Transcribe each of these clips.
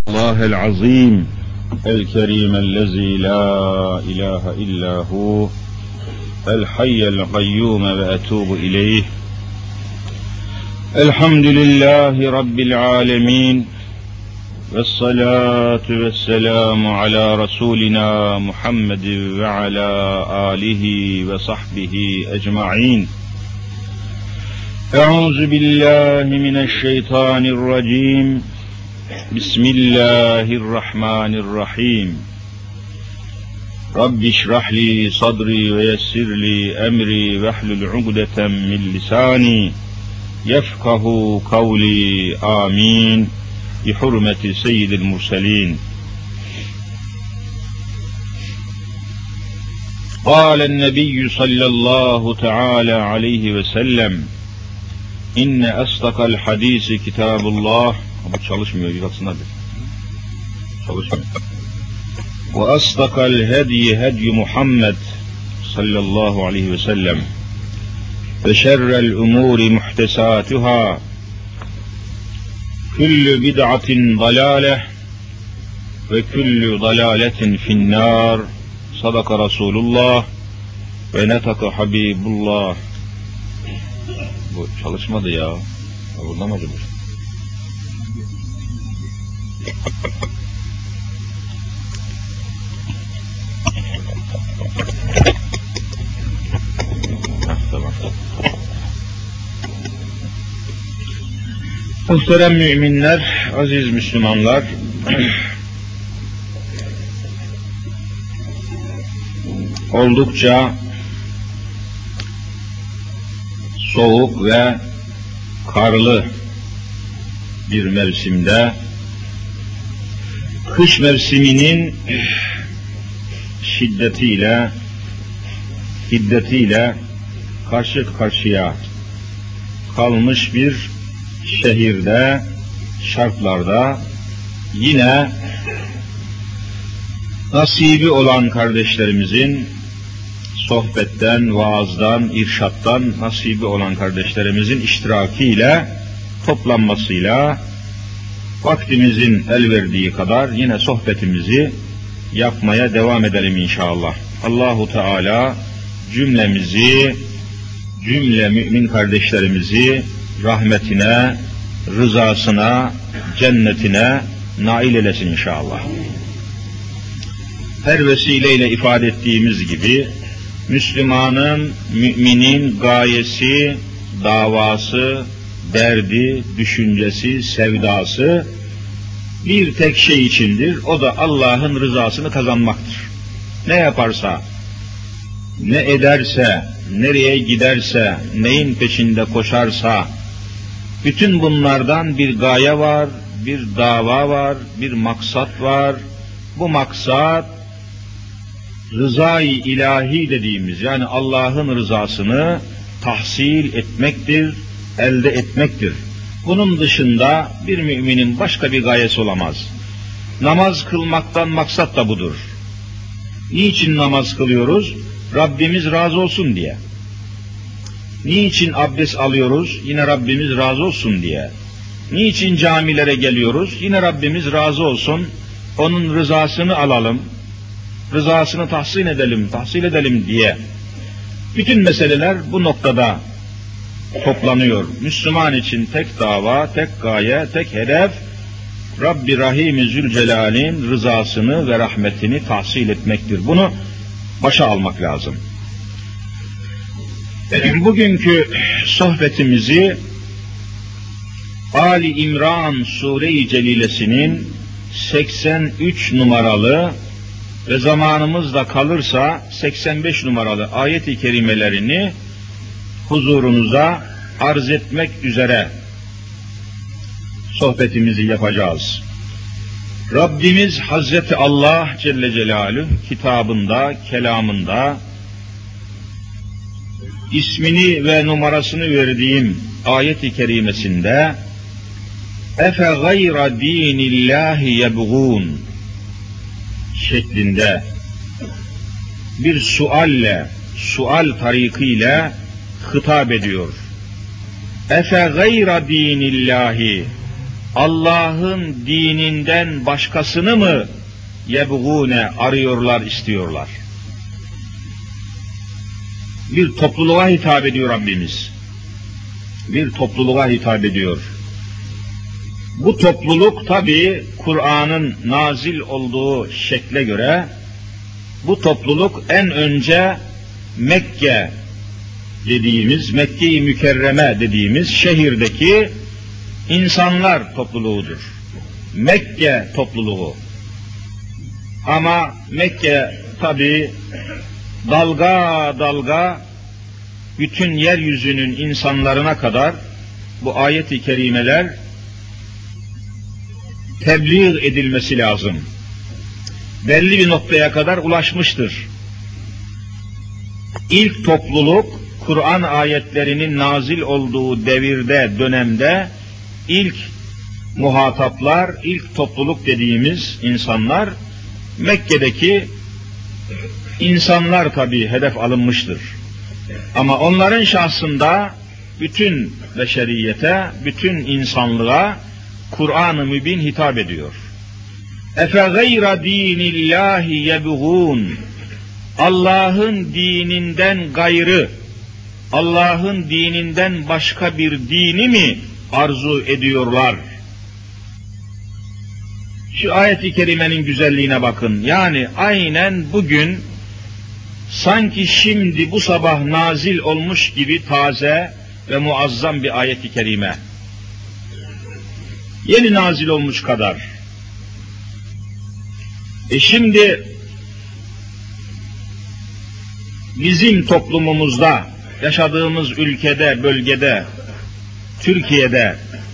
الله العظيم الكريم الذي لا إله إلا هو الحي القيوم وأتوب إليه. الحمد لله رب العالمين، والصلاة والسلام على رسولنا محمد وعلى آله وصحبه أجمعين. أعوذ بالله من الشيطان الرجيم. بسم الله الرحمن الرحيم. رب اشرح لي صدري ويسر لي أمري واحلل عقدة من لساني يفقه قولي. آمين بحرمة سيد المرسلين. قال النبي صلى الله تعالى عليه وسلم: إن أصدق الحديث كتاب الله. Bu çalışmıyor, bir baksınlar bir. Çalışmıyor. Ve asdakal hedyi Muhammed sallallahu aleyhi ve sellem. Ve şerrel umuri muhtesatuhâ. Küllü bid'atin dalâleh. Ve küllü dalâletin finnâr. Sadaka Resulullah. Ve netaka Habibullah. Bu çalışmadı ya. Burada mı acaba? Tamam. Muhterem müminler, aziz Müslümanlar, oldukça soğuk ve karlı bir mevsimde, kış mevsiminin hiddetiyle karşı karşıya kalmış bir şehirde, şartlarda yine nasibi olan kardeşlerimizin sohbetten, vaazdan, irşattan nasibi olan kardeşlerimizin iştirakiyle, toplanmasıyla vaktimizin el verdiği kadar yine sohbetimizi yapmaya devam edelim inşallah. Allahu Teala cümlemizi, cümle mümin kardeşlerimizi rahmetine, rızasına, cennetine nail eylesin inşallah. Her vesileyle ifade ettiğimiz gibi Müslümanın, müminin gayesi, davası, derdi, düşüncesi, sevdası bir tek şey içindir. O da Allah'ın rızasını kazanmaktır. Ne yaparsa, ne ederse, nereye giderse, neyin peşinde koşarsa, bütün bunlardan bir gaye var, bir dava var, bir maksat var. Bu maksat, rızayı ilahi dediğimiz, yani Allah'ın rızasını tahsil etmektir, elde etmektir. Bunun dışında bir müminin başka bir gayesi olamaz. Namaz kılmaktan maksat da budur. Niçin namaz kılıyoruz? Rabbimiz razı olsun diye. Niçin abdest alıyoruz? Yine Rabbimiz razı olsun diye. Niçin camilere geliyoruz? Yine Rabbimiz razı olsun. Onun rızasını alalım, rızasını tahsil edelim diye. Bütün meseleler bu noktada toplanıyor. Müslüman için tek dava, tek gaye, tek hedef, Rabbi Rahim-i Zülcelal'in rızasını ve rahmetini tahsil etmektir. Bunu başa almak lazım. Bugünkü sohbetimizi Ali İmran Sure-i Celilesinin 83 numaralı ve zamanımızda kalırsa 85 numaralı ayet-i kerimelerini huzurunuza arz etmek üzere sohbetimizi yapacağız. Rabbimiz Hazreti Allah Celle Celaluhu kitabında, kelamında ismini ve numarasını verdiğim ayet-i kerimesinde efe gayra dinillahi yebğun şeklinde bir sual tarikiyle hitap ediyor. Efe gayra dinillahi, Allah'ın dininden başkasını mı yebğune arıyorlar, istiyorlar? Bir topluluğa hitap ediyor Rabbimiz. Bir topluluğa hitap ediyor. Bu topluluk tabii Kur'an'ın nazil olduğu şekle göre bu topluluk en önce Mekke dediğimiz, Mekke-i Mükerreme dediğimiz şehirdeki insanlar topluluğudur. Mekke topluluğu. Ama Mekke tabii dalga dalga bütün yeryüzünün insanlarına kadar bu ayet-i kerimeler tebliğ edilmesi lazım. Belli bir noktaya kadar ulaşmıştır. İlk topluluk Kur'an ayetlerinin nazil olduğu devirde, dönemde ilk muhataplar, ilk topluluk dediğimiz insanlar Mekke'deki insanlar tabii hedef alınmıştır. Ama onların şahsında bütün beşeriyete, bütün insanlığa Kur'an-ı Mübin hitap ediyor. Efe gayra dinillahi yebğun. Allah'ın dininden gayrı, Allah'ın dininden başka bir dini mi arzu ediyorlar? Şu ayet-i kerimenin güzelliğine bakın. Yani aynen bugün sanki şimdi bu sabah nazil olmuş gibi taze ve muazzam bir ayet-i kerime. Yeni nazil olmuş kadar. Şimdi bizim toplumumuzda, yaşadığımız ülkede, bölgede, Türkiye'de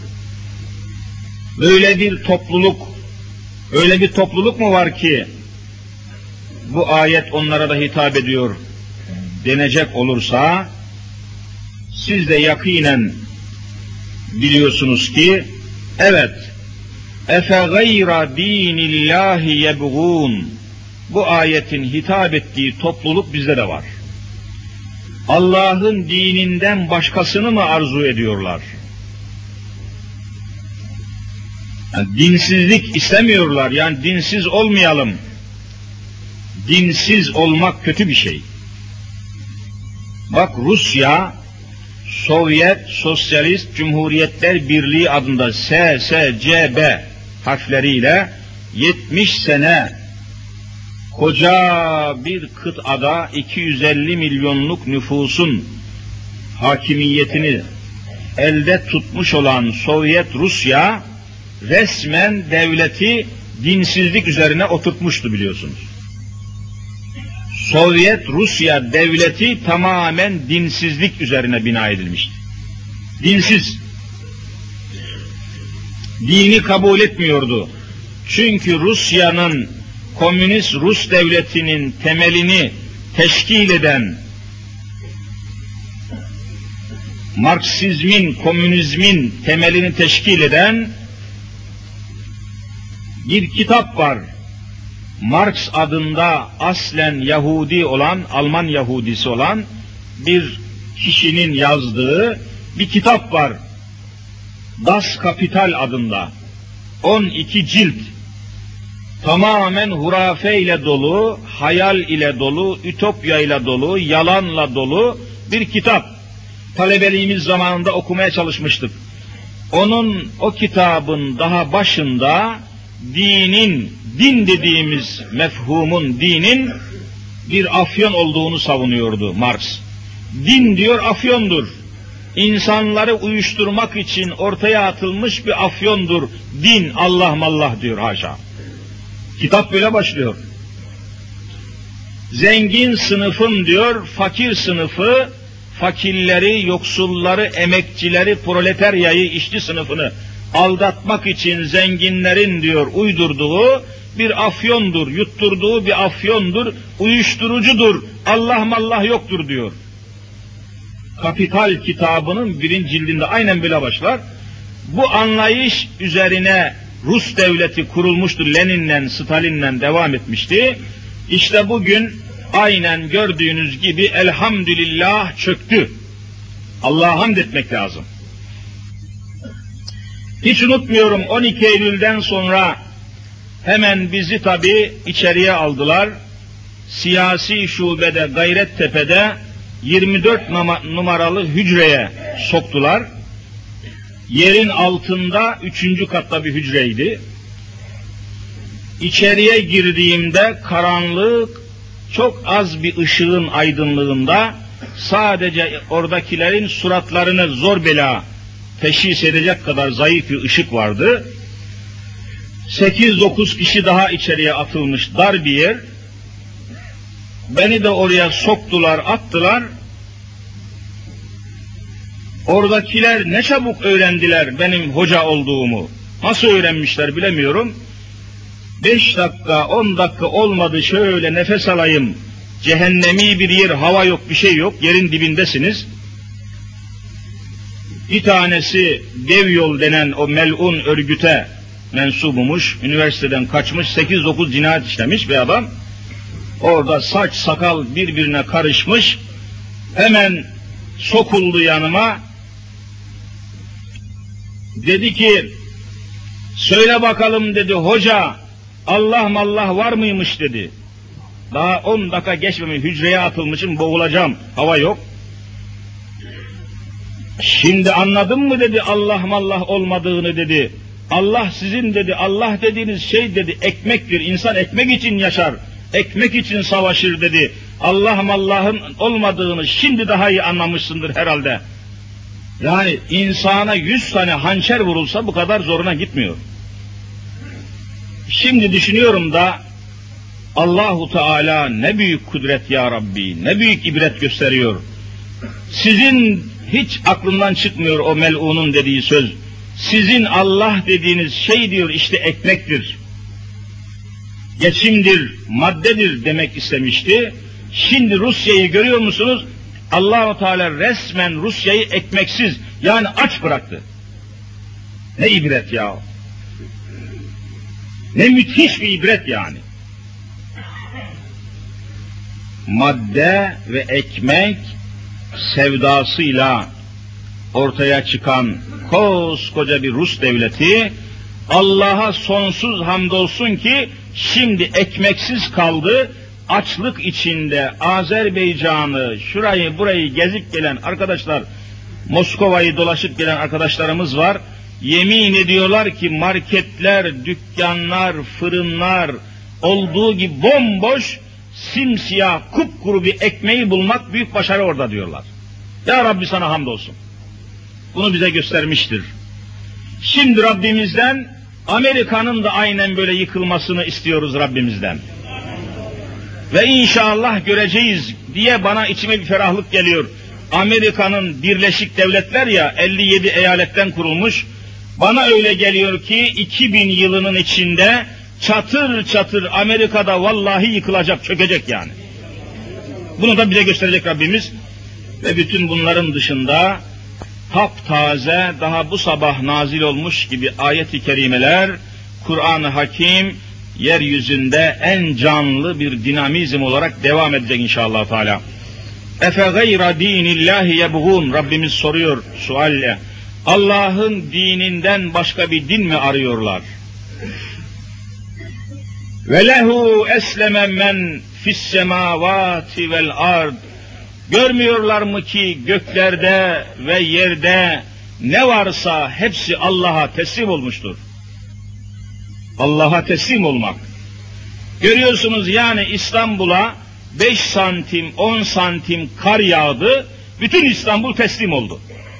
böyle bir topluluk mu var ki bu ayet onlara da hitap ediyor denecek olursa, siz de yakinen biliyorsunuz ki evet, efe gayra dinillahi yebğun, bu ayetin hitap ettiği topluluk bizde de var. Allah'ın dininden başkasını mı arzu ediyorlar? Yani dinsizlik istemiyorlar, yani dinsiz olmayalım. Dinsiz olmak kötü bir şey. Bak, Rusya, Sovyet Sosyalist Cumhuriyetler Birliği adında SSCB harfleriyle 70 sene koca bir kıtada 250 milyonluk nüfusun hakimiyetini elde tutmuş olan Sovyet Rusya resmen devleti dinsizlik üzerine oturtmuştu, biliyorsunuz. Sovyet Rusya devleti tamamen dinsizlik üzerine bina edilmişti. Dinsiz. Dini kabul etmiyordu. Çünkü Rusya'nın, Komünist Rus devletinin temelini teşkil eden, Marksizmin, komünizmin temelini teşkil eden bir kitap var. Marx adında aslen Yahudi olan, Alman Yahudisi olan bir kişinin yazdığı bir kitap var. Das Kapital adında. 12 cilt. Tamamen hurafe ile dolu, hayal ile dolu, ütopya ile dolu, yalanla dolu bir kitap. Talebeliğimiz zamanında okumaya çalışmıştık. O kitabın daha başında din dediğimiz mefhumun, dinin bir afyon olduğunu savunuyordu Marx. Din diyor afyondur. İnsanları uyuşturmak için ortaya atılmış bir afyondur. Din, Allah mallah diyor, haşa. Kitap böyle başlıyor. Zengin sınıfın diyor, fakir sınıfı, fakirleri, yoksulları, emekçileri, proletaryayı, işçi sınıfını aldatmak için zenginlerin diyor uydurduğu bir afyondur, yutturduğu bir afyondur, uyuşturucudur, Allah mallah yoktur diyor. Kapital kitabının 1. cildinde aynen böyle başlar. Bu anlayış üzerine Rus devleti kurulmuştu, Lenin'le, Stalin'le devam etmişti. İşte bugün aynen gördüğünüz gibi elhamdülillah çöktü. Allah'a hamd etmek lazım. Hiç unutmuyorum, 12 Eylül'den sonra hemen bizi tabii içeriye aldılar. Siyasi şubede Gayrettepe'de 24 numaralı hücreye soktular. Yerin altında 3. katta bir hücreydi. İçeriye girdiğimde karanlık, çok az bir ışığın aydınlığında sadece oradakilerin suratlarını zor bela teşhis edecek kadar zayıf bir ışık vardı. 8-9 kişi daha içeriye atılmış, dar bir yer. Beni de oraya soktular, attılar. Oradakiler ne çabuk öğrendiler benim hoca olduğumu. Nasıl öğrenmişler bilemiyorum. 5 dakika, 10 dakika olmadı, şöyle nefes alayım. Cehennemi bir yer, hava yok, bir şey yok, yerin dibindesiniz. Bir tanesi Dev Yol denen o melun örgüte mensubumuş, üniversiteden kaçmış, 8-9 cinayet işlemiş bir adam. Orada saç sakal birbirine karışmış, hemen sokuldu yanıma. Dedi ki, söyle bakalım dedi, hoca Allah mallah var mıymış dedi. Daha 10 dakika geçmemiş, hücreye atılmışım, boğulacağım, hava yok. Şimdi anladın mı dedi, Allah mallah olmadığını dedi. Allah sizin dedi, Allah dediğiniz şey dedi ekmektir. İnsan ekmek için yaşar, ekmek için savaşır dedi. Allah mallahın olmadığını şimdi daha iyi anlamışsındır herhalde. Yani insana 100 tane hançer vurulsa bu kadar zoruna gitmiyor. Şimdi düşünüyorum da Allahu Teala ne büyük kudret ya Rabbi, ne büyük ibret gösteriyor. Sizin hiç aklından çıkmıyor o melunun dediği söz. Sizin Allah dediğiniz şey diyor işte ekmektir, geçimdir, maddedir demek istemişti. Şimdi Rusya'yı görüyor musunuz? Allah-u Teala resmen Rusya'yı ekmeksiz, yani aç bıraktı. Ne ibret ya! Ne müthiş bir ibret yani. Madde ve ekmek sevdasıyla ortaya çıkan koskoca bir Rus devleti, Allah'a sonsuz hamdolsun ki şimdi ekmeksiz kaldı. Açlık içinde Azerbaycan'ı, şurayı burayı gezip gelen arkadaşlar, Moskova'yı dolaşıp gelen arkadaşlarımız var. Yemin ediyorlar ki marketler, dükkanlar, fırınlar olduğu gibi bomboş, simsiyah, kupkuru bir ekmeği bulmak büyük başarı orada diyorlar. Ya Rabbi sana hamdolsun. Bunu bize göstermiştir. Şimdi Rabbimizden Amerika'nın da aynen böyle yıkılmasını istiyoruz Rabbimizden. Ve inşallah göreceğiz diye bana içime bir ferahlık geliyor. Amerika'nın Birleşik Devletler ya 57 eyaletten kurulmuş. Bana öyle geliyor ki 2000 yılının içinde çatır çatır Amerika'da vallahi yıkılacak, çökecek yani. Bunu da bize gösterecek Rabbimiz. Ve bütün bunların dışında taptaze, daha bu sabah nazil olmuş gibi ayet-i kerimeler, Kur'an-ı Hakim yeryüzünde en canlı bir dinamizm olarak devam edecek inşallah Teala. Efe gayra dinillahi yebğun, Rabbimiz soruyor sualle. Allah'ın dininden başka bir din mi arıyorlar? Ve lehu esleme men fis semavati vel ard. Görmüyorlar mı ki göklerde ve yerde ne varsa hepsi Allah'a teslim olmuştur. Allah'a teslim olmak. Görüyorsunuz yani İstanbul'a 5 santim, 10 santim kar yağdı, bütün İstanbul teslim oldu.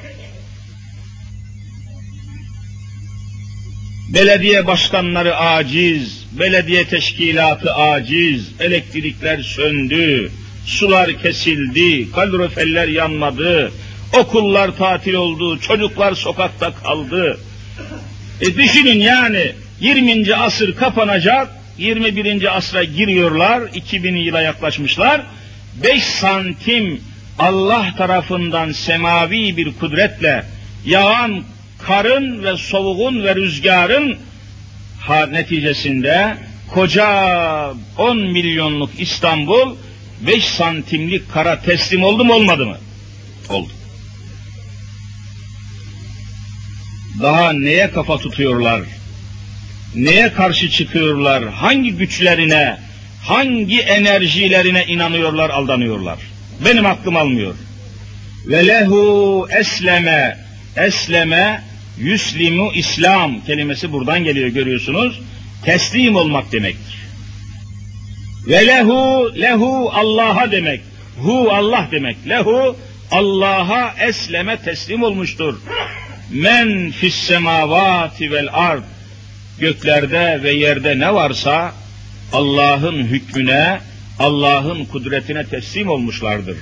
Belediye başkanları aciz, belediye teşkilatı aciz, elektrikler söndü, sular kesildi, kaloriferler yanmadı, okullar tatil oldu, çocuklar sokakta kaldı. Düşünün yani 20. asır kapanacak, 21. asra giriyorlar, 2000 yıla yaklaşmışlar, 5 santim Allah tarafından semavi bir kudretle yağan karın ve soğuğun ve rüzgarın neticesinde koca 10 milyonluk İstanbul 5 santimlik kara teslim oldu mu olmadı mı? Oldu. daha neye kafa tutuyorlar? Neye karşı çıkıyorlar? Hangi güçlerine, hangi enerjilerine inanıyorlar, aldanıyorlar? Benim aklım almıyor. Ve lehu esleme, esleme, yuslimu, İslam kelimesi buradan geliyor, görüyorsunuz. Teslim olmak demektir. Ve lehu Allah'a demek. Hu Allah demek. Lehu Allah'a esleme, teslim olmuştur. Men fis semavati vel ard. Göklerde ve yerde ne varsa Allah'ın hükmüne, Allah'ın kudretine teslim olmuşlardır.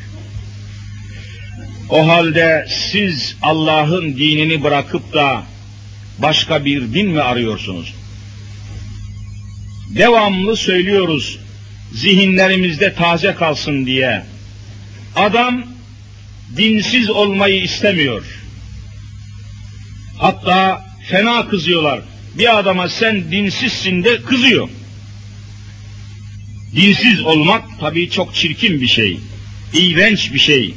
O halde siz Allah'ın dinini bırakıp da başka bir din mi arıyorsunuz? Devamlı söylüyoruz, zihinlerimizde taze kalsın diye. Adam dinsiz olmayı istemiyor. Hatta fena kızıyorlar. Bir adama sen dinsizsin de kızıyor. Dinsiz olmak tabii çok çirkin bir şey, iğrenç bir şey.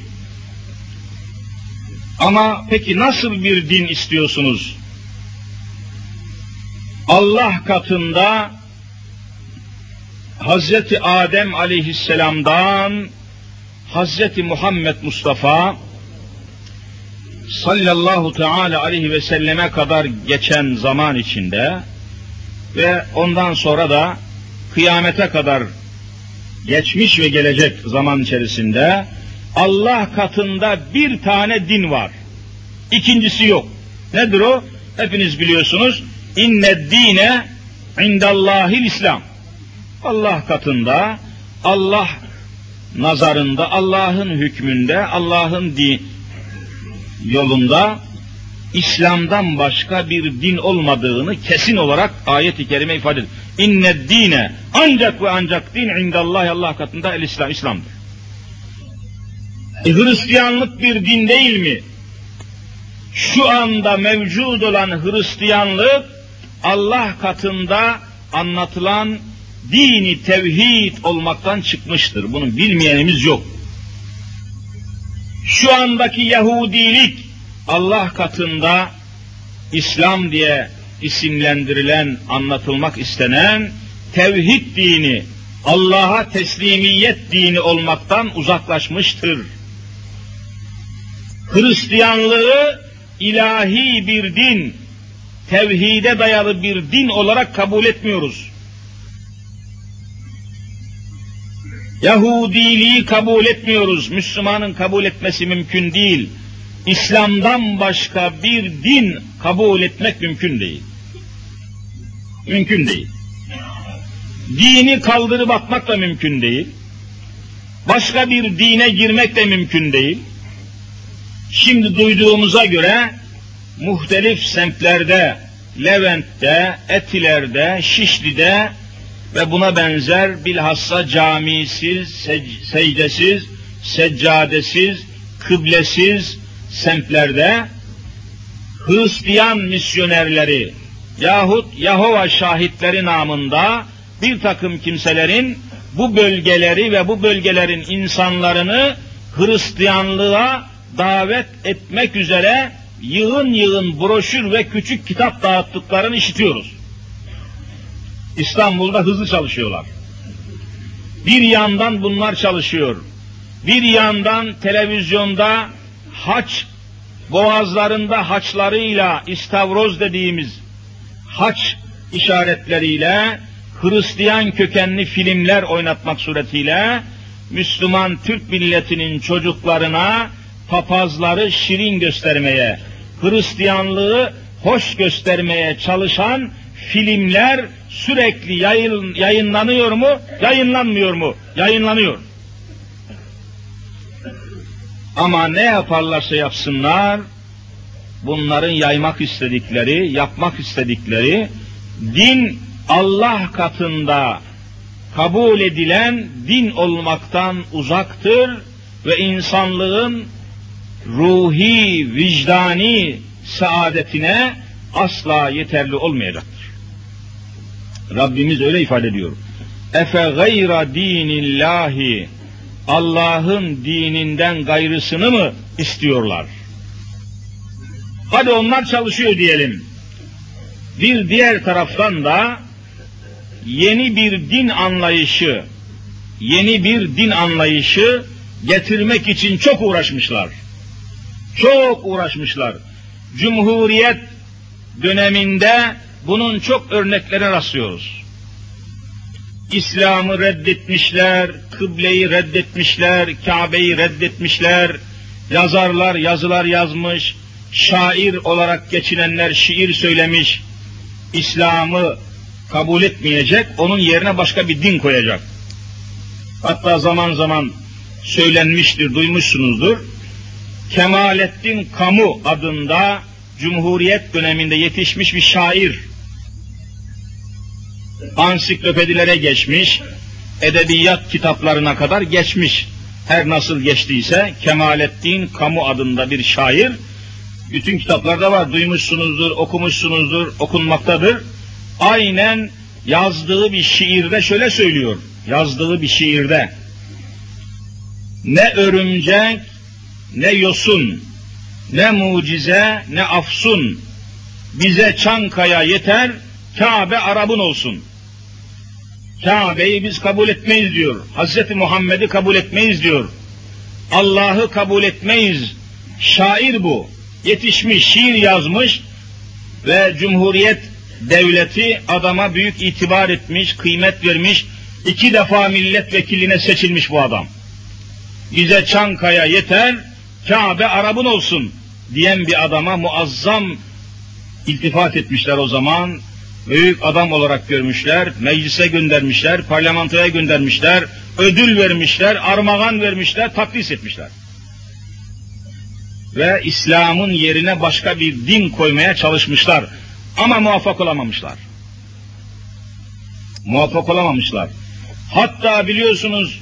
Ama peki nasıl bir din istiyorsunuz? Allah katında Hazreti Adem aleyhisselamdan Hazreti Muhammed Mustafa sallallahu teala aleyhi ve selleme kadar geçen zaman içinde ve ondan sonra da kıyamete kadar geçmiş ve gelecek zaman içerisinde Allah katında bir tane din var. İkincisi yok. Nedir o? Hepiniz biliyorsunuz. İnned dine indallahil İslam. Allah katında, Allah nazarında, Allah'ın hükmünde, Allah'ın yolunda İslam'dan başka bir din olmadığını kesin olarak ayet-i kerime ifade ediyor. İnned dine, ancak ve ancak din indallahi, Allah katında el İslam, İslam'dır. Hristiyanlık bir din değil mi? Şu anda mevcut olan Hristiyanlık Allah katında anlatılan dini tevhid olmaktan çıkmıştır. Bunu bilmeyenimiz yok. Şu andaki Yahudilik Allah katında İslam diye isimlendirilen, anlatılmak istenen tevhid dini, Allah'a teslimiyet dini olmaktan uzaklaşmıştır. Hristiyanlığı ilahi bir din, tevhide dayalı bir din olarak kabul etmiyoruz. Yahudiliği kabul etmiyoruz. Müslümanın kabul etmesi mümkün değil. İslam'dan başka bir din kabul etmek mümkün değil. Mümkün değil. Dini kaldırıp atmak da mümkün değil. Başka bir dine girmek de mümkün değil. Şimdi duyduğumuza göre muhtelif semtlerde, Levent'te, Etiler'de, Şişli'de ve buna benzer bilhassa camisiz, secdesiz, seccadesiz, kıblesiz semtlerde Hristiyan misyonerleri yahut Yahova şahitleri namında bir takım kimselerin bu bölgeleri ve bu bölgelerin insanlarını Hristiyanlığa davet etmek üzere yığın yığın broşür ve küçük kitap dağıttıklarını işitiyoruz. İstanbul'da hızlı çalışıyorlar. Bir yandan bunlar çalışıyor. Bir yandan televizyonda haç, boğazlarında haçlarıyla, istavroz dediğimiz haç işaretleriyle Hristiyan kökenli filmler oynatmak suretiyle Müslüman Türk milletinin çocuklarına papazları şirin göstermeye, Hristiyanlığı hoş göstermeye çalışan filmler sürekli yayınlanıyor mu, yayınlanmıyor mu? Yayınlanıyor. Ama ne yaparlarsa yapsınlar, bunların yaymak istedikleri, yapmak istedikleri din Allah katında kabul edilen din olmaktan uzaktır ve insanlığın ruhi, vicdani saadetine asla yeterli olmayacaktır. Rabbimiz öyle ifade ediyor. Efe gayra dinillahi, Allah'ın dininden gayrısını mı istiyorlar? Hadi onlar çalışıyor diyelim. Bir diğer taraftan da yeni bir din anlayışı getirmek için çok uğraşmışlar. Çok uğraşmışlar. Cumhuriyet döneminde bunun çok örneklerine rastlıyoruz. İslam'ı reddetmişler, kıbleyi reddetmişler, Kabe'yi reddetmişler, yazarlar yazılar yazmış, şair olarak geçinenler şiir söylemiş, İslam'ı kabul etmeyecek, onun yerine başka bir din koyacak. Hatta zaman zaman söylenmiştir, duymuşsunuzdur. Kemalettin Kamu adında Cumhuriyet döneminde yetişmiş bir şair, ansiklopedilere geçmiş, edebiyat kitaplarına kadar geçmiş. Her nasıl geçtiyse Kemalettin Kamu adında bir şair, bütün kitaplarda var, duymuşsunuzdur, okumuşsunuzdur, okunmaktadır. Aynen yazdığı bir şiirde şöyle söylüyor, yazdığı bir şiirde: ne örümcek, ne yosun, ne mucize, ne afsun, bize Çankaya yeter, Kabe Arap'ın olsun. Kabe'yi biz kabul etmeyiz diyor, Hazreti Muhammed'i kabul etmeyiz diyor, Allah'ı kabul etmeyiz. Şair bu, yetişmiş, şiir yazmış ve Cumhuriyet Devleti adama büyük itibar etmiş, kıymet vermiş, 2 defa milletvekiline seçilmiş bu adam. Bize Çankaya yeter, Kabe Arap'ın olsun diyen bir adama muazzam iltifat etmişler o zaman. Büyük adam olarak görmüşler, meclise göndermişler, parlamentoya göndermişler, ödül vermişler, armağan vermişler, takdis etmişler. Ve İslam'ın yerine başka bir din koymaya çalışmışlar. Ama muvaffak olamamışlar. Muvaffak olamamışlar. Hatta biliyorsunuz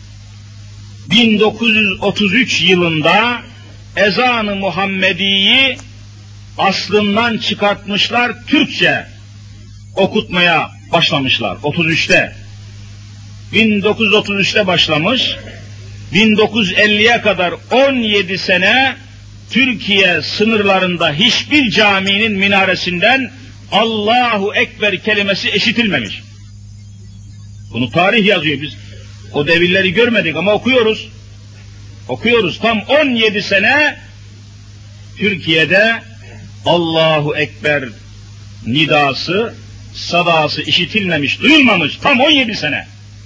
1933 yılında ezan-ı Muhammedi'yi aslından çıkartmışlar, Türkçe okutmaya başlamışlar 33'te. 1933'te başlamış, 1950'ye kadar 17 sene Türkiye sınırlarında hiçbir caminin minaresinden Allahu Ekber kelimesi işitilmemiş. Bunu tarih yazıyor, biz o devirleri görmedik ama okuyoruz. Okuyoruz, tam 17 sene Türkiye'de Allahu Ekber nidası, sadası işitilmemiş, duyulmamış, tam 17 sene.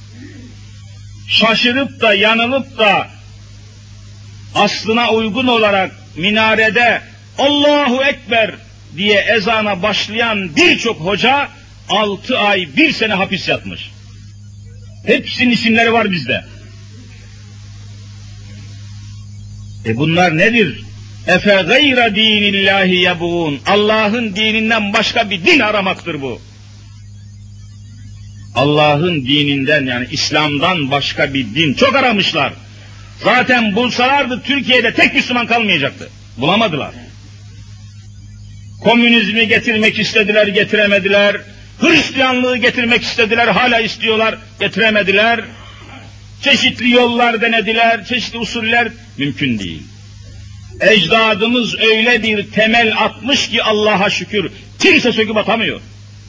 Şaşırıp da yanılıp da aslına uygun olarak minarede Allahu Ekber diye ezana başlayan birçok hoca 6 ay 1 sene hapis yatmış. Hepsinin isimleri var bizde. Bunlar nedir? Efe gayra dinillahi yebğun. Allah'ın dininden başka bir din aramaktır bu. Allah'ın dininden, yani İslam'dan başka bir din çok aramışlar. Zaten bulsalardı Türkiye'de tek Müslüman kalmayacaktı. Bulamadılar. Komünizmi getirmek istediler, getiremediler. Hristiyanlığı getirmek istediler, hala istiyorlar, getiremediler. Çeşitli yollar denediler, çeşitli usuller, mümkün değil. Ecdadımız öyle bir temel atmış ki Allah'a şükür kimse söküp atamıyor.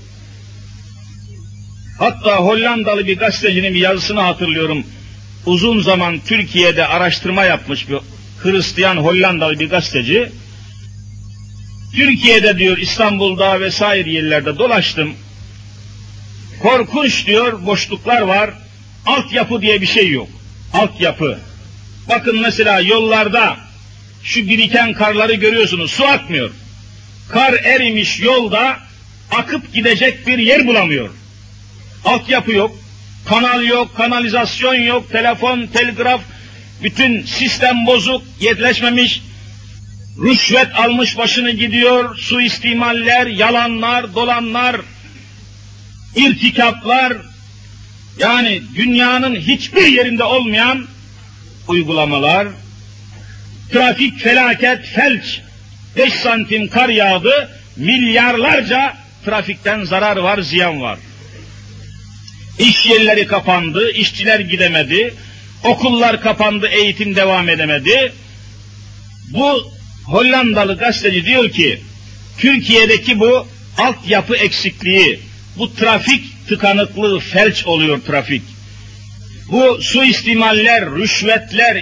Hatta Hollandalı bir gazetecinin bir yazısını hatırlıyorum. Uzun zaman Türkiye'de araştırma yapmış bir Hristiyan Hollandalı bir gazeteci. Türkiye'de diyor, İstanbul'da vesaire yerlerde dolaştım. Korkunç diyor, boşluklar var. Altyapı diye bir şey yok. Altyapı. Bakın mesela yollarda şu biriken karları görüyorsunuz, su akmıyor. Kar erimiş, yolda akıp gidecek bir yer bulamıyor. Altyapı yok, kanal yok, kanalizasyon yok, telefon, telgraf, bütün sistem bozuk, yetleşmemiş, rüşvet almış başını gidiyor, suistimaller, yalanlar, dolanlar, irtikaplar, yani dünyanın hiçbir yerinde olmayan uygulamalar, trafik felaket, felç, 5 santim kar yağdı, milyarlarca trafikten zarar var, ziyan var. İş yerleri kapandı, işçiler gidemedi, okullar kapandı, eğitim devam edemedi. Bu Hollandalı gazeteci diyor ki, Türkiye'deki bu altyapı eksikliği, bu trafik tıkanıklığı, felç oluyor trafik. Bu suistimaller, rüşvetler,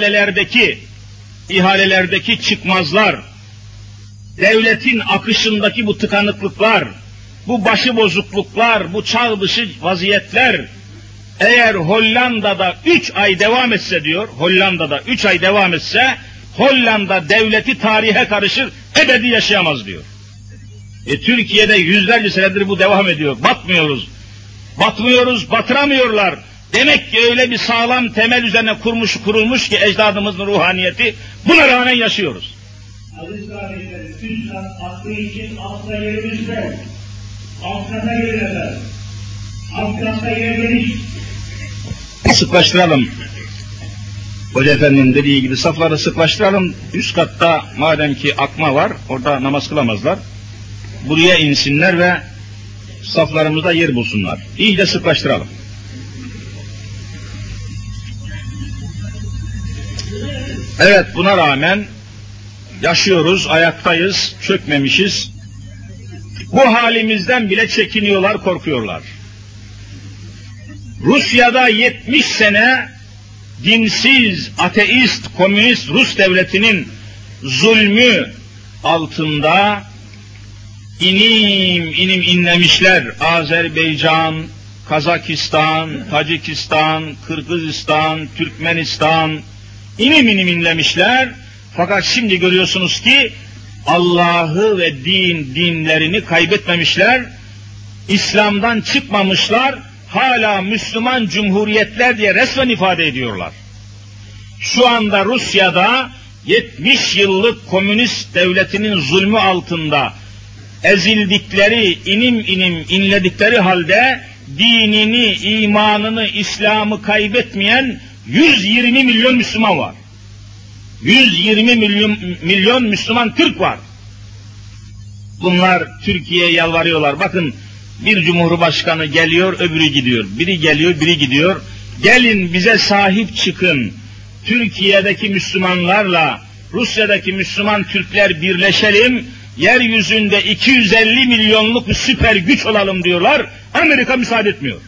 ihalelerdeki çıkmazlar, devletin akışındaki bu tıkanıklıklar, bu başıbozukluklar, bu çağ dışı vaziyetler, eğer Hollanda'da 3 ay devam etse diyor, Hollanda'da 3 ay devam etse, Hollanda devleti tarihe karışır, ebedi yaşayamaz diyor. Türkiye'de yüzlerce senedir bu devam ediyor. Batmıyoruz, batıramıyorlar. Demek ki öyle bir sağlam temel üzerine kurulmuş ki ecdadımızın ruhaniyeti, buna rağmen yaşıyoruz. Aziz kardeşlerim, Üstad aklı için akla yerimizde, aklata yerler, aklata yerler. Sıklaştıralım. Hoca Efendi'nin dediği gibi safları sıklaştıralım. Üst katta madem ki akma var, orada namaz kılamazlar. Buraya insinler ve saflarımızda yer bulsunlar. İyice sıklaştıralım. Evet, buna rağmen yaşıyoruz, ayaktayız, çökmemişiz. Bu halimizden bile çekiniyorlar, korkuyorlar. Rusya'da 70 sene dinsiz, ateist, komünist Rus devletinin zulmü altında inim inlemişler. Azerbaycan, Kazakistan, Tacikistan, Kırgızistan, Türkmenistan inim inlemişler. Fakat şimdi görüyorsunuz ki Allah'ı ve dinlerini kaybetmemişler. İslam'dan çıkmamışlar. Hala Müslüman cumhuriyetler diye resmen ifade ediyorlar. Şu anda Rusya'da 70 yıllık komünist devletinin zulmü altında ezildikleri, inim inledikleri halde dinini, imanını, İslam'ı kaybetmeyen 120 milyon Müslüman var. 120 milyon Müslüman Türk var. Bunlar Türkiye'ye yalvarıyorlar. Bakın, bir cumhurbaşkanı geliyor, öbürü gidiyor. Biri geliyor, biri gidiyor. Gelin bize sahip çıkın. Türkiye'deki Müslümanlarla Rusya'daki Müslüman Türkler birleşelim. Yeryüzünde 250 milyonluk bir süper güç olalım diyorlar. Amerika müsaade etmiyor.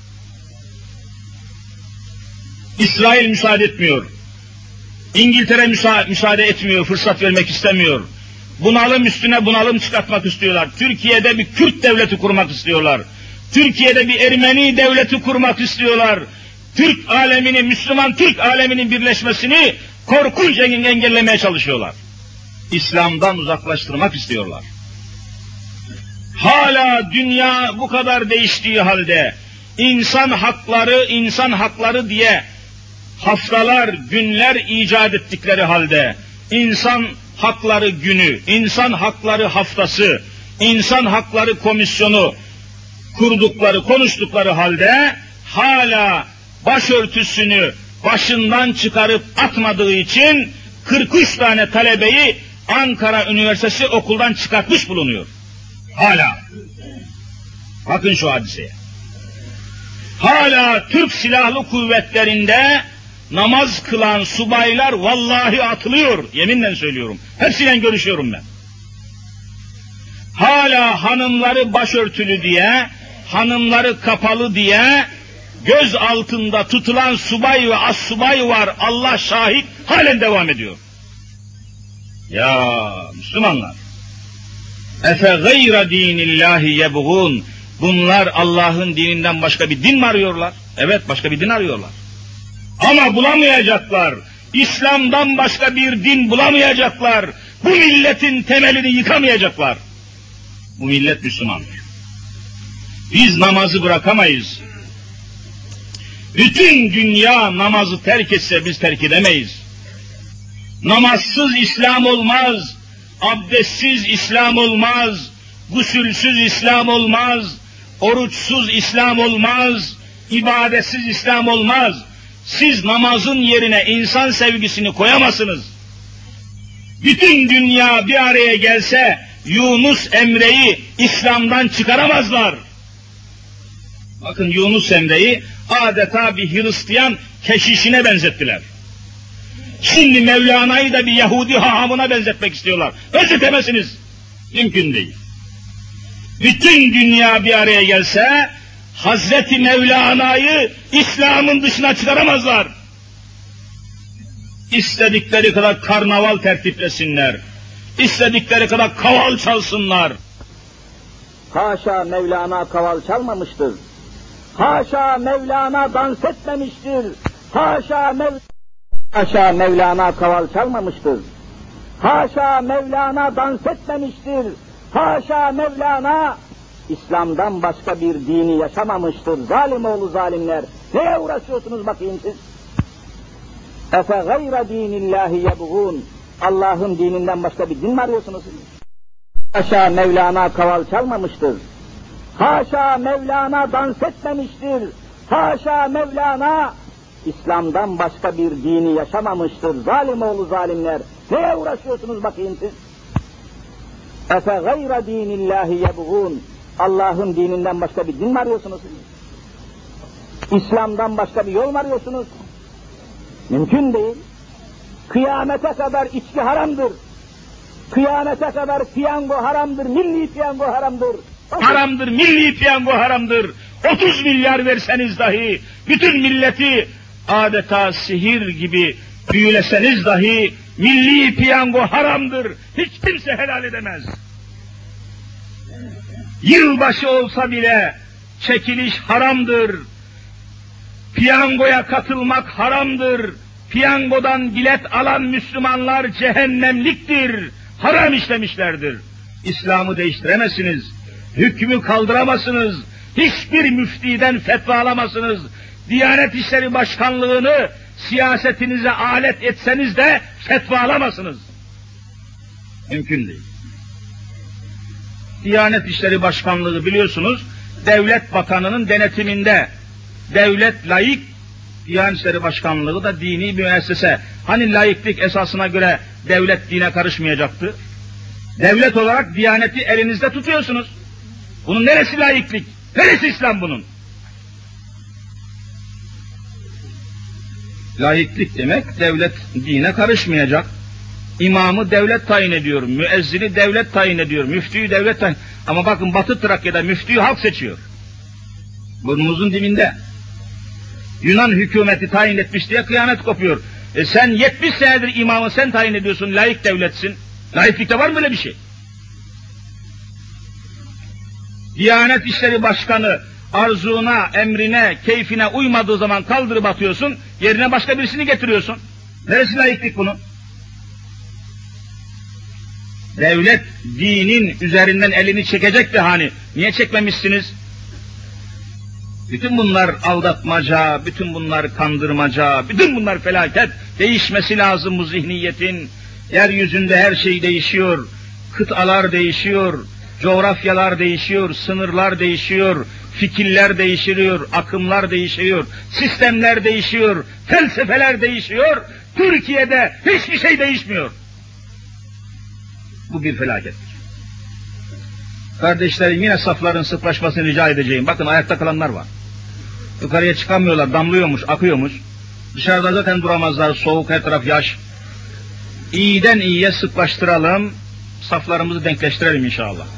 İsrail müsaade etmiyor. İngiltere müsaade etmiyor, fırsat vermek istemiyor. Bunalım üstüne bunalım çıkartmak istiyorlar. Türkiye'de bir Kürt devleti kurmak istiyorlar. Türkiye'de bir Ermeni devleti kurmak istiyorlar. Türk aleminin, Müslüman Türk aleminin birleşmesini korkunç engellemeye çalışıyorlar. İslam'dan uzaklaştırmak istiyorlar. Hala dünya bu kadar değiştiği halde insan hakları diye haftalar, günler icat ettikleri halde insan hakları günü, insan hakları haftası, insan hakları komisyonu konuştukları halde hala başörtüsünü başından çıkarıp atmadığı için 43 tane talebeyi Ankara Üniversitesi okuldan çıkartmış bulunuyor. Hala. Bakın şu hadiseye. Hala Türk Silahlı Kuvvetleri'nde namaz kılan subaylar vallahi atılıyor. Yeminle söylüyorum. Hepsiyle görüşüyorum ben. Hala hanımları başörtülü diye, hanımları kapalı diye göz altında tutulan subay ve assubay var. Allah şahit, halen devam ediyor. Ya Müslümanlar, efe gayra dinillahi yebğun, bunlar Allah'ın dininden başka bir din mi arıyorlar? Evet, başka bir din arıyorlar. Ama bulamayacaklar. İslam'dan başka bir din bulamayacaklar. Bu milletin temelini yıkamayacaklar. Bu millet Müslüman. Biz namazı bırakamayız. Bütün dünya namazı terk etse biz terk edemeyiz. Namazsız İslam olmaz, abdestsiz İslam olmaz, gusülsüz İslam olmaz, oruçsuz İslam olmaz, ibadetsiz İslam olmaz. Siz namazın yerine insan sevgisini koyamazsınız. Bütün dünya bir araya gelse Yunus Emre'yi İslam'dan çıkaramazlar. Bakın, Yunus Emre'yi adeta bir Hristiyan keşişine benzettiler. Şimdi Mevlana'yı da bir Yahudi hahamına benzetmek istiyorlar. Benzetemezsiniz. Mümkün değil. Bütün dünya bir araya gelse Hazreti Mevlana'yı İslam'ın dışına çıkaramazlar. İstedikleri kadar karnaval tertiplesinler. İstedikleri kadar kaval çalsınlar. Haşa Mevlana kaval çalmamıştır. Haşa Mevlana dans etmemiştir. Haşa Mevlana kaval çalmamıştır. Haşa Mevlana dans etmemiştir. Haşa Mevlana İslam'dan başka bir dini yaşamamıştır. Zalim oğlu zalimler. Neye uğraşıyorsunuz bakayım siz? Efe gayra dinillahi yebğun. Allah'ın dininden başka bir din mi arıyorsunuz siz? Haşa Mevlana kaval çalmamıştır. Haşa Mevlana dans etmemiştir. Haşa Mevlana İslam'dan başka bir dini yaşamamıştır. Zalim oğlu zalimler. Neye uğraşıyorsunuz bakayım siz? Efe gayra dinillahi yebğun. Allah'ın dininden başka bir din mi arıyorsunuz siz? İslam'dan başka bir yol mu arıyorsunuz? Mümkün değil. Kıyamete kadar içki haramdır. Kıyamete kadar piyango haramdır, milli piyango haramdır. Haramdır, milli piyango haramdır. 30 milyar verseniz dahi, bütün milleti adeta sihir gibi büyüleseniz dahi, milli piyango haramdır. Hiç kimse helal edemez. Yılbaşı olsa bile çekiliş haramdır. Piyangoya katılmak haramdır. Piyangodan bilet alan Müslümanlar cehennemliktir. Haram işlemişlerdir. İslam'ı değiştiremezsiniz. Hükmü kaldıramazsınız. Hiçbir müftiden fetva alamazsınız. Diyanet İşleri Başkanlığı'nı siyasetinize alet etseniz de fetva alamazsınız. Mümkün değil. Diyanet İşleri Başkanlığı biliyorsunuz, Devlet Bakanı'nın denetiminde. Devlet laik, Diyanet İşleri Başkanlığı da dini müessese. Hani laiklik esasına göre devlet dine karışmayacaktı? Devlet olarak Diyaneti elinizde tutuyorsunuz. Bunun neresi laiklik? Neresi İslam bunun? Laiklik demek devlet dine karışmayacak. İmamı devlet tayin ediyor, müezzini devlet tayin ediyor, müftüyü devlet tayin. Ama bakın Batı Trakya'da müftüyü halk seçiyor. Burnumuzun dibinde. Yunan hükümeti tayin etmiş diye kıyamet kopuyor. Sen 70 senedir imamı sen tayin ediyorsun, laik devletsin. Laiklikte var mı böyle bir şey? Diyanet İşleri Başkanı arzuna, emrine, keyfine uymadığı zaman kaldırıp atıyorsun, yerine başka birisini getiriyorsun. Neresi laiklik bunun? Devlet dinin üzerinden elini çekecekti hani. Niye çekmemişsiniz? Bütün bunlar aldatmaca, bütün bunlar kandırmaca, bütün bunlar felaket. Değişmesi lazım bu zihniyetin. Yeryüzünde her şey değişiyor. Kıtalar değişiyor, coğrafyalar değişiyor, sınırlar değişiyor, fikirler değişiyor, akımlar değişiyor, sistemler değişiyor, felsefeler değişiyor. Türkiye'de hiçbir şey değişmiyor. Bu bir felakettir. Kardeşlerim, yine safların sıklaşmasını rica edeceğim. Bakın ayakta kalanlar var. Yukarıya çıkamıyorlar, damlıyormuş, akıyormuş. Dışarıda zaten duramazlar, soğuk, her taraf yaş. İyiden iyiye sıklaştıralım, saflarımızı denkleştirelim inşallah.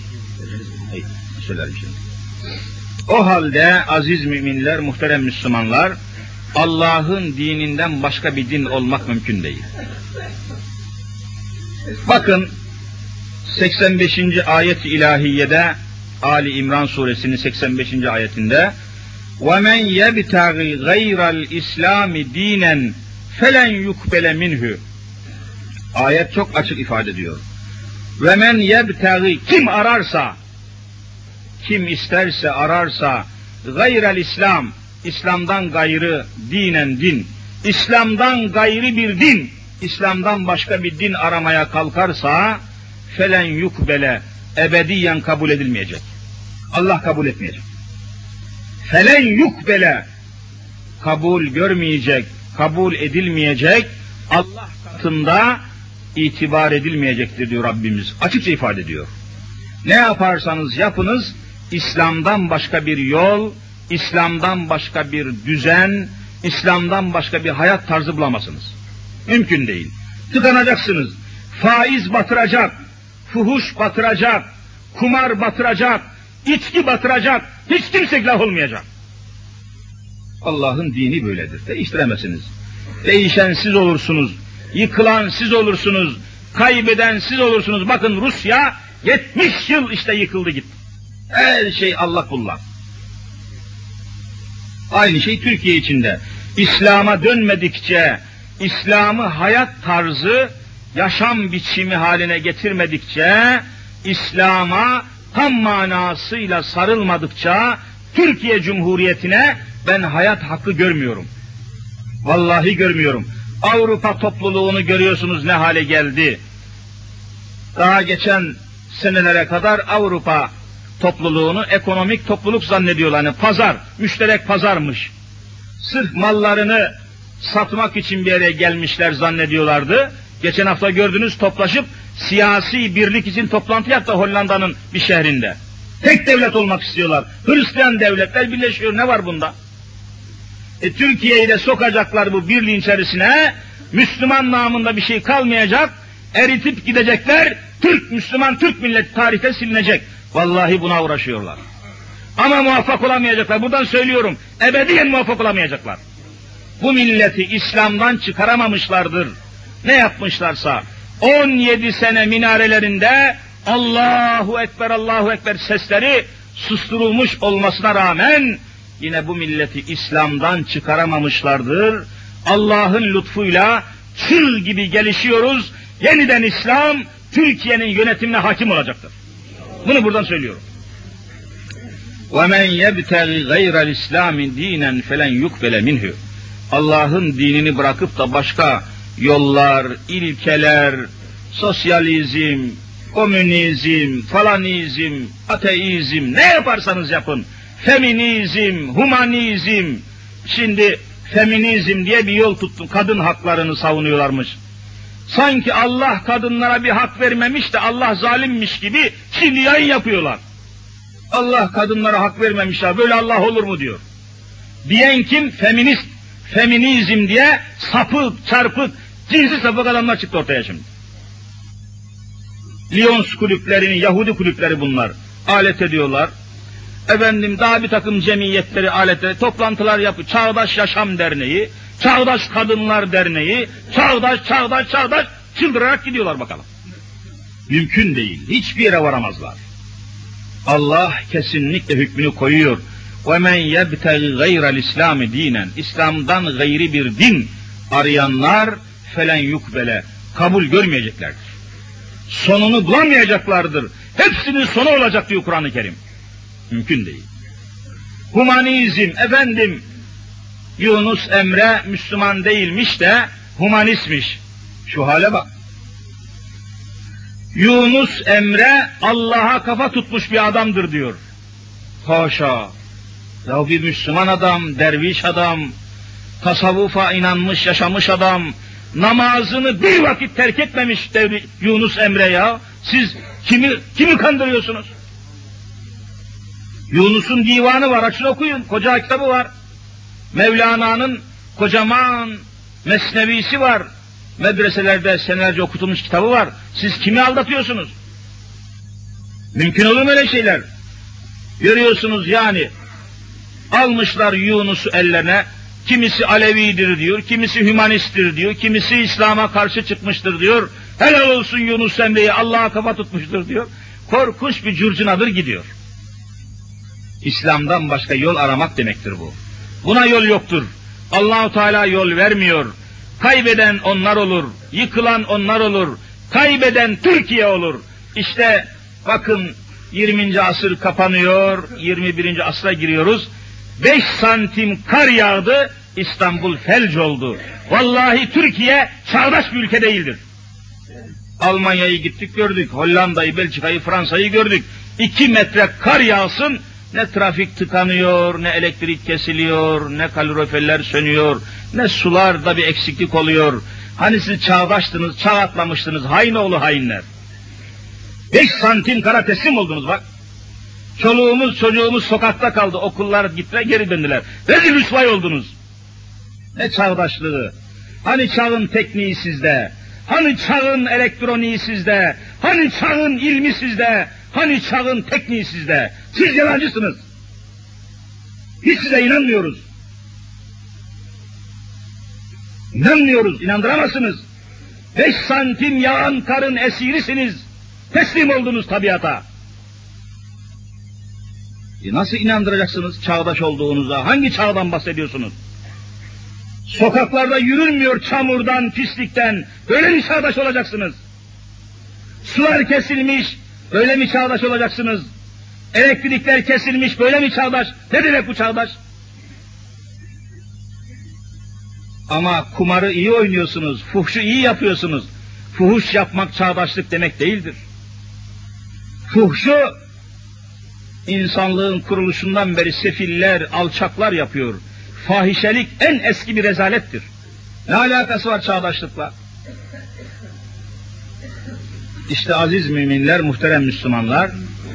O halde aziz müminler, muhterem Müslümanlar, Allah'ın dininden başka bir din olmak mümkün değil. Bakın 85. ayet-i ilahiyede, Ali İmran suresinin 85. ayetinde وَمَنْ يَبْتَغِ غَيْرَ الْاِسْلَامِ دِينًا فَلَنْ يُقْبَلَ مِنْهُ. Ayet çok açık ifade ediyor. وَمَنْ يَبْتَغِ, kim ararsa, kim isterse ararsa, gayrel İslam, İslam'dan gayrı, dinen din, İslam'dan gayrı bir din, İslam'dan başka bir din aramaya kalkarsa, felen yukbele, ebediyen kabul edilmeyecek. Allah kabul etmeyecek. Felen yukbele, kabul görmeyecek, kabul edilmeyecek, Allah katında itibar edilmeyecektir diyor Rabbimiz. Açıkça ifade ediyor. Ne yaparsanız yapınız, İslam'dan başka bir yol, İslam'dan başka bir düzen, İslam'dan başka bir hayat tarzı bulamazsınız. Mümkün değil. Tıkanacaksınız. Faiz batıracak, fuhuş batıracak, kumar batıracak, içki batıracak, hiç kimse iflah olmayacak. Allah'ın dini böyledir. Değiştiremezsiniz. Değişen siz olursunuz, yıkılan siz olursunuz, kaybeden siz olursunuz. Bakın Rusya 70 yıl işte yıkıldı gitti. Her şey Allah kullar. Aynı şey Türkiye içinde. İslam'a dönmedikçe, İslam'ı hayat tarzı, yaşam biçimi haline getirmedikçe, İslam'a tam manasıyla sarılmadıkça, Türkiye Cumhuriyeti'ne ben hayat hakkı görmüyorum. Vallahi görmüyorum. Avrupa topluluğunu görüyorsunuz ne hale geldi. Daha geçen senelere kadar Avrupa topluluğunu ekonomik topluluk zannediyorlar. Yani pazar, müşterek pazarmış. Sırf mallarını satmak için bir yere gelmişler zannediyorlardı. Geçen hafta gördünüz, toplaşıp siyasi birlik için toplantı yaptı Hollanda'nın bir şehrinde. Tek devlet olmak istiyorlar. Hristiyan devletler birleşiyor. Ne var bunda? Türkiye'yi de sokacaklar bu birliğin içerisine. Müslüman namında bir şey kalmayacak. Eritip gidecekler. Müslüman Türk milleti tarihte silinecek. Vallahi buna uğraşıyorlar. Ama muvaffak olamayacaklar. Buradan söylüyorum. Ebediyen muvaffak olamayacaklar. Bu milleti İslam'dan çıkaramamışlardır. Ne yapmışlarsa 17 sene minarelerinde Allahu Ekber, Allahu Ekber sesleri susturulmuş olmasına rağmen yine bu milleti İslam'dan çıkaramamışlardır. Allah'ın lütfuyla çığ gibi gelişiyoruz. Yeniden İslam Türkiye'nin yönetimine hakim olacaktır. Bunu buradan söylüyorum. وَمَنْ يَبْتَغِ غَيْرَ الْاِسْلَامِ دِينًا فَلَنْ يُقْبَلَ مِنْهُ. Allah'ın dinini bırakıp da başka yollar, ilkeler, sosyalizm, komünizm, falanizm, ateizm, ne yaparsanız yapın, feminizm, humanizm, şimdi feminizm diye bir yol tuttum, kadın haklarını savunuyorlarmış. Sanki Allah kadınlara bir hak vermemiş de Allah zalimmiş gibi şimdi yayın yapıyorlar. Allah kadınlara hak vermemiş ya, böyle Allah olur mu diyor. Diyen kim? Feminist, feminizm diye sapık, çarpık, cinsi sapık adamlar çıktı ortaya şimdi. Lyons kulüplerini, Yahudi kulüpleri bunlar. Alet ediyorlar. Efendim daha bir takım cemiyetleri, aletleri, toplantılar yapıyor. Çağdaş Yaşam Derneği, Çağdaş Kadınlar Derneği, çağdaş, çıldırarak gidiyorlar bakalım. Mümkün değil, hiçbir yere varamazlar. Allah kesinlikle hükmünü koyuyor. وَمَنْ يَبْتَغِ غَيْرَ الْاِسْلَامِ دِينًا. İslam'dan gayri bir din arayanlar فَلَنْ يُقْبَلَ. Kabul görmeyeceklerdir. Sonunu bulamayacaklardır. Hepsinin sonu olacak diyor Kur'an-ı Kerim. Mümkün değil. Humanizm, efendim, Yunus Emre Müslüman değilmiş de humanistmiş. Şu hale bak. Yunus Emre Allah'a kafa tutmuş bir adamdır diyor. Haşa. Ya bir Müslüman adam, derviş adam, tasavvufa inanmış, yaşamış adam, namazını bir vakit terk etmemiş Yunus Emre ya. Siz kimi kandırıyorsunuz? Yunus'un divanı var, açın okuyun, koca kitabı var. Mevlana'nın kocaman mesnevisi var. Medreselerde senelerce okutulmuş kitabı var. Siz kimi aldatıyorsunuz? Mümkün olur mu öyle şeyler? Görüyorsunuz yani. Almışlar Yunus'u ellerine. Kimisi Alevidir diyor, kimisi hümanisttir diyor, kimisi İslam'a karşı çıkmıştır diyor. Helal olsun Yunus Emre'ye, Allah'a kafa tutmuştur diyor. Korkunç bir curcunadır gidiyor. İslam'dan başka yol aramak demektir bu. Buna yol yoktur. Allah-u Teala yol vermiyor. Kaybeden onlar olur, yıkılan onlar olur, kaybeden Türkiye olur. İşte bakın 20. asır kapanıyor, 21. asra giriyoruz. 5 santim kar yağdı, İstanbul felç oldu. Vallahi Türkiye çağdaş bir ülke değildir. Almanya'yı gittik gördük, Hollanda'yı, Belçika'yı, Fransa'yı gördük. 2 metre kar yağsın, ne trafik tıkanıyor, ne elektrik kesiliyor, ne kaloriferler sönüyor, ne sularda bir eksiklik oluyor. Hani siz çağdaştınız, çağ atlamıştınız, hain oğlu hainler. 5 santim kara teslim oldunuz bak. Çoluğumuz, çocuğumuz sokakta kaldı, okullar gittiler, geri döndüler. Rezil rüsvay oldunuz. Ne çağdaşlığı. Hani çağın tekniği sizde? Hani çağın elektroniği sizde? Hani çağın ilmi sizde? Hani çağın tekniği sizde? Siz yalancısınız. Hiç size inanmıyoruz. İnanmıyoruz, inandıramazsınız. 5 santim yağan karın esirisiniz. Teslim oldunuz tabiata. Nasıl inandıracaksınız çağdaş olduğunuza? Hangi çağdan bahsediyorsunuz? Sokaklarda yürünmüyor çamurdan, pislikten. Böyle mi çağdaş olacaksınız? Sular kesilmiş, böyle mi çağdaş olacaksınız? Elektrikler kesilmiş, böyle mi çağdaş? Ne demek bu çağdaş? Ama kumarı iyi oynuyorsunuz, fuhşu iyi yapıyorsunuz. Fuhuş yapmak çağdaşlık demek değildir. Fuhşu, insanlığın kuruluşundan beri sefiller, alçaklar yapıyor. Fahişelik en eski bir rezalettir. Ne alakası var çağdaşlıkla? İşte aziz müminler, muhterem Müslümanlar,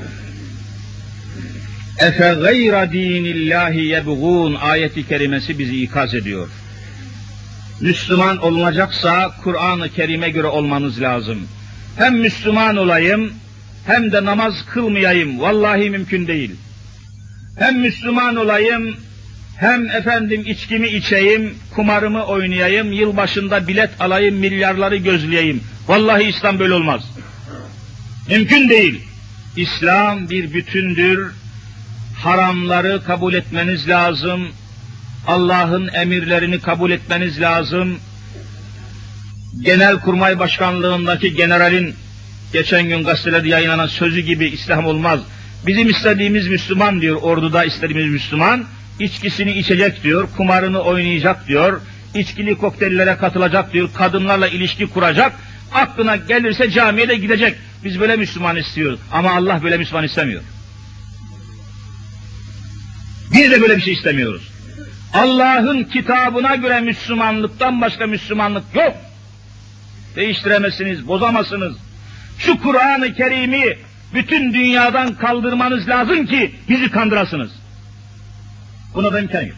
Efe gayra dinillahi yebğun ayeti kerimesi bizi ikaz ediyor. Müslüman olunacaksa Kur'an-ı Kerim'e göre olmanız lazım. Hem Müslüman olayım, hem de namaz kılmayayım, vallahi mümkün değil. Hem Müslüman olayım, hem efendim içkimi içeyim, kumarımı oynayayım, yılbaşında bilet alayım, milyarları gözleyeyim. Vallahi İslam böyle olmaz. Mümkün değil. İslam bir bütündür. Haramları kabul etmeniz lazım. Allah'ın emirlerini kabul etmeniz lazım. Genelkurmay Başkanlığındaki generalin geçen gün gazetelerde yayınlanan sözü gibi İslam olmaz. Bizim istediğimiz Müslüman diyor, orduda istediğimiz Müslüman, içkisini içecek diyor, kumarını oynayacak diyor, içkili kokteyllere katılacak diyor, kadınlarla ilişki kuracak, aklına gelirse camiye de gidecek. Biz böyle Müslüman istiyoruz ama Allah böyle Müslüman istemiyor. Biz de böyle bir şey istemiyoruz. Allah'ın kitabına göre Müslümanlıktan başka Müslümanlık yok. Değiştiremezsiniz, bozamazsınız. Şu Kur'an-ı Kerim'i bütün dünyadan kaldırmanız lazım ki bizi kandırasınız. Buna da imkan yok.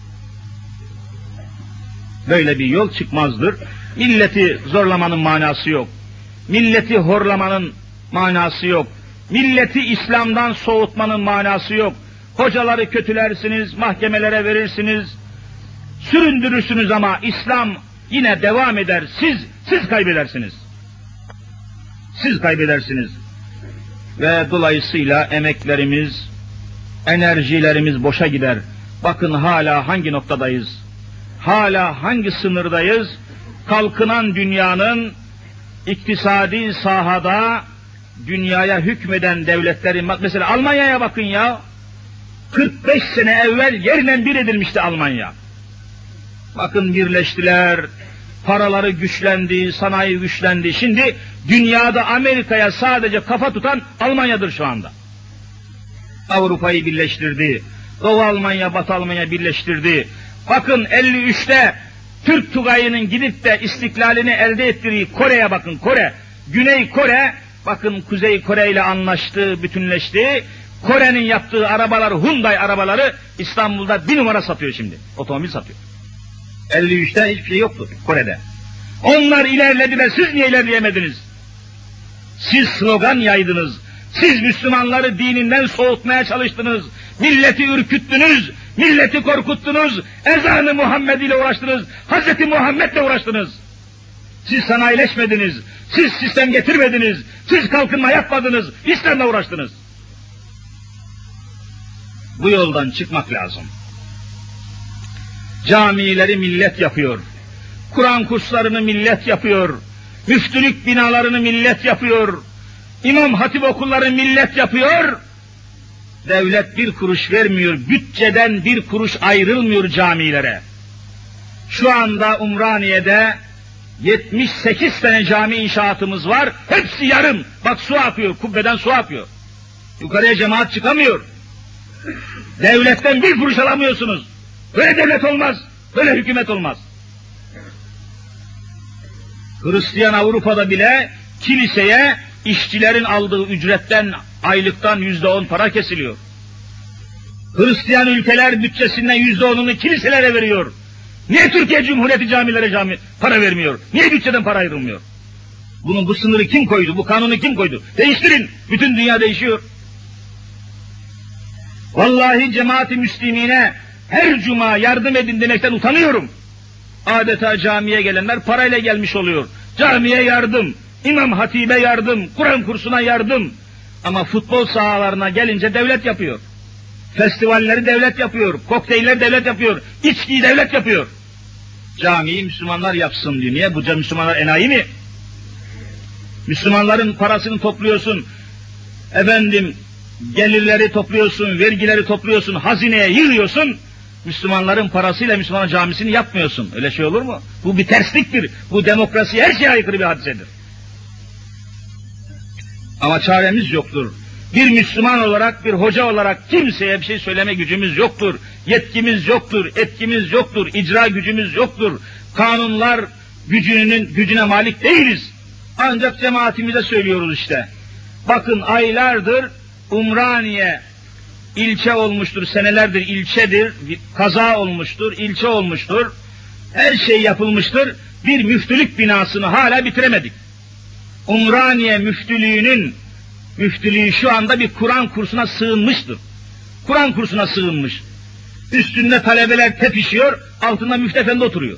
Böyle bir yol çıkmazdır. Milleti zorlamanın manası yok. Milleti horlamanın manası yok. Milleti İslam'dan soğutmanın manası yok. Hocaları kötülersiniz, mahkemelere verirsiniz, süründürürsünüz ama İslam yine devam eder. Siz kaybedersiniz. Siz kaybedersiniz. Ve dolayısıyla emeklerimiz, enerjilerimiz boşa gider. Bakın hala hangi noktadayız? Hala hangi sınırdayız? Kalkınan dünyanın iktisadi sahada dünyaya hükmeden devletlerin, mesela Almanya'ya bakın ya. 45 sene evvel yerle bir edilmişti Almanya. Bakın birleştiler, paraları güçlendi, sanayi güçlendi. Şimdi dünyada Amerika'ya sadece kafa tutan Almanya'dır şu anda. Avrupa'yı birleştirdi, Doğu Almanya, Batı Almanya birleştirdi. Bakın 53'te Türk Tugayı'nın gidip de istiklalini elde ettiği Kore'ye bakın, Kore. Güney Kore, bakın Kuzey Kore ile anlaştı, bütünleşti. Kore'nin yaptığı arabaları, Hyundai arabaları İstanbul'da 1 numara satıyor şimdi. Otomobil satıyor. 53'te hiçbir şey yoktu Kore'de. Onlar ilerlediler, siz niye ilerleyemediniz? Siz slogan yaydınız. Siz Müslümanları dininden soğutmaya çalıştınız. Milleti ürküttünüz, milleti korkuttunuz. Ezan-ı Muhammed ile uğraştınız. Hazreti Muhammed'le uğraştınız. Siz sanayileşmediniz. Siz sistem getirmediniz. Siz kalkınma yapmadınız. İslam'la uğraştınız. Bu yoldan çıkmak lazım. Camileri millet yapıyor. Kur'an kurslarını millet yapıyor. Müftülük binalarını millet yapıyor. İmam hatip okulları millet yapıyor. Devlet 1 kuruş vermiyor. Bütçeden 1 kuruş ayrılmıyor camilere. Şu anda Umraniye'de 78 tane cami inşaatımız var. Hepsi yarım. Bak su akıyor. Kubbeden su akıyor. Yukarıya cemaat çıkamıyor. Devletten 1 kuruş alamıyorsunuz. Böyle devlet olmaz. Böyle hükümet olmaz. Hristiyan Avrupa'da bile kiliseye işçilerin aldığı ücretten, aylıktan %10 para kesiliyor. Hristiyan ülkeler bütçesinden %10'unu kiliselere veriyor. Niye Türkiye Cumhuriyeti camilere para vermiyor? Niye bütçeden para ayrılmıyor? Bu sınırı kim koydu? Bu kanunu kim koydu? Değiştirin. Bütün dünya değişiyor. Vallahi cemaat-i müslimine her cuma yardım edin demekten utanıyorum. Adeta camiye gelenler parayla gelmiş oluyor. Camiye yardım, imam hatibe yardım, Kur'an kursuna yardım. Ama futbol sahalarına gelince devlet yapıyor. Festivalleri devlet yapıyor, kokteyller devlet yapıyor, içkiyi devlet yapıyor. Camiyi Müslümanlar yapsın diyor. Niye? Bu Müslümanlar enayi mi? Müslümanların parasını topluyorsun, gelirleri topluyorsun, vergileri topluyorsun, hazineye yığıyorsun. Müslümanların parasıyla Müslüman camisini yapmıyorsun. Öyle şey olur mu? Bu bir tersliktir. Bu demokrasi her şeye aykırı bir hadisedir. Ama çaremiz yoktur. Bir Müslüman olarak, bir hoca olarak kimseye bir şey söyleme gücümüz yoktur. Yetkimiz yoktur, etkimiz yoktur, icra gücümüz yoktur. Kanunlar gücüne malik değiliz. Ancak cemaatimize söylüyoruz işte. Bakın aylardır Umraniye ilçe olmuştur, senelerdir ilçedir, kaza olmuştur, ilçe olmuştur. Her şey yapılmıştır. Bir müftülük binasını hala bitiremedik. Umraniye müftülüğü şu anda bir Kur'an kursuna sığınmıştır. Kur'an kursuna sığınmış. Üstünde talebeler tepişiyor, altında müftü efendi oturuyor.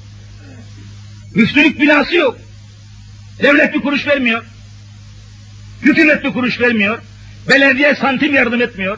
Müftülük binası yok. Devlet bir kuruş vermiyor. Hükümet bir kuruş vermiyor. Belediye santim yardım etmiyor.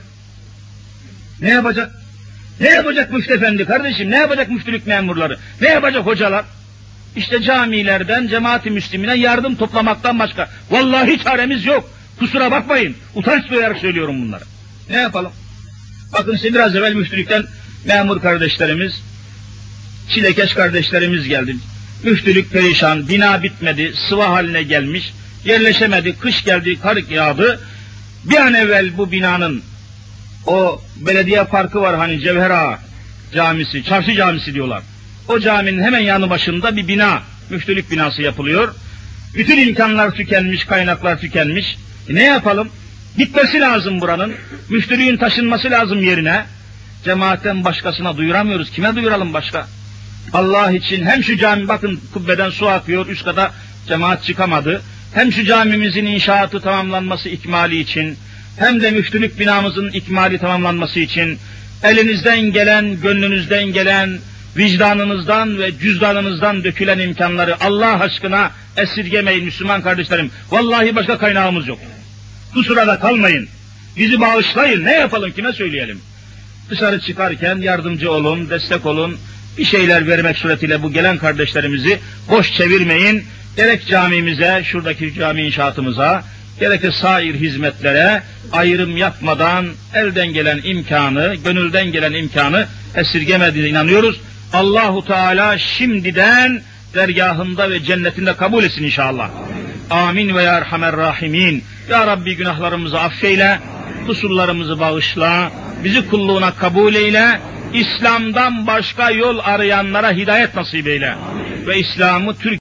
Ne yapacak? Ne yapacak müftü efendi kardeşim? Ne yapacak müftülük memurları? Ne yapacak hocalar? İşte camilerden, cemaat-i müslimine yardım toplamaktan başka. Vallahi çaremiz yok. Kusura bakmayın. Utanç duyarak söylüyorum bunları. Ne yapalım? Bakın size biraz evvel müftülükten memur kardeşlerimiz, çilekeş kardeşlerimiz geldi. Müftülük perişan, bina bitmedi, sıva haline gelmiş, yerleşemedi, kış geldi, kar yağdı. Bir an evvel bu binanın, o belediye parkı var hani Cevher Ağa camisi, çarşı camisi diyorlar. O caminin hemen yanı başında bir bina, müftülük binası yapılıyor. Bütün imkanlar tükenmiş, kaynaklar tükenmiş. Ne yapalım? Bitmesi lazım buranın. Müftülüğün taşınması lazım yerine. Cemaatten başkasına duyuramıyoruz. Kime duyuralım başka? Allah için hem şu cami, bakın kubbeden su akıyor, üst kata cemaat çıkamadı. Hem şu camimizin inşaatı tamamlanması ikmali için, hem de müftülük binamızın ikmali tamamlanması için, elinizden gelen, gönlünüzden gelen, vicdanınızdan ve cüzdanınızdan dökülen imkanları Allah aşkına esirgemeyin Müslüman kardeşlerim. Vallahi başka kaynağımız yok. Kusura da kalmayın. Bizi bağışlayın. Ne yapalım, kime söyleyelim? Dışarı çıkarken yardımcı olun, destek olun. Bir şeyler vermek suretiyle bu gelen kardeşlerimizi boş çevirmeyin. Gerek camimize, şuradaki cami inşaatımıza, gerekse sair hizmetlere ayrım yapmadan elden gelen imkanı, gönülden gelen imkanı esirgemediğine inanıyoruz. Allahu Teala şimdiden dergahında ve cennetinde kabul etsin inşallah. Amin ve ya Erhamer Rahimin. Ya Rabbi günahlarımızı affeyle, kusurlarımızı bağışla, bizi kulluğuna kabul eyle, İslam'dan başka yol arayanlara hidayet nasip eyle ve İslam'ı Türkiye